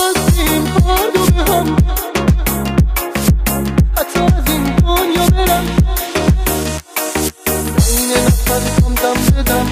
هستیم هر دو به هم، حتی از این دنیا برم. این نفسم دم بدم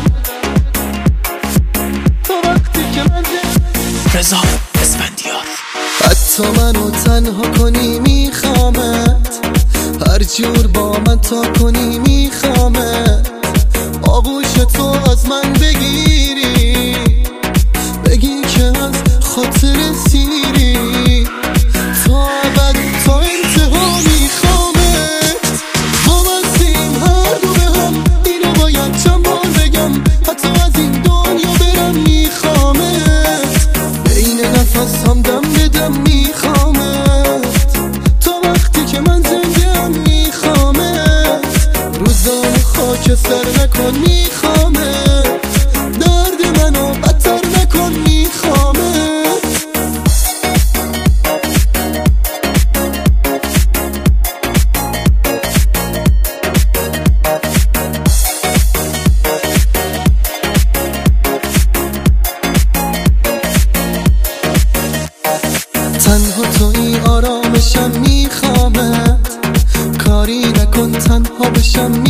تو وقتی که من رضا اسفندیار. حتی منو تنها کنی میخوامت، هر جور با من تا کنی میخوامت. آغوش تو از من بگیری، بگی که از خاطر سیری، تا ابد تا انتها میخوامت. ما بستیم هر دو به هم، اینو باید چند بار بگم، حتی از این دنیا برم میخوامت. بین نفس هم دم بدم میخوامت، تا وقتی که من زنده هم میخوامت. روزان خاکستر نکن میخوامت، درد منو بدتر نکن میخوامت. تنها توی آرامشم میخوامت، کاری نکن تنها بشم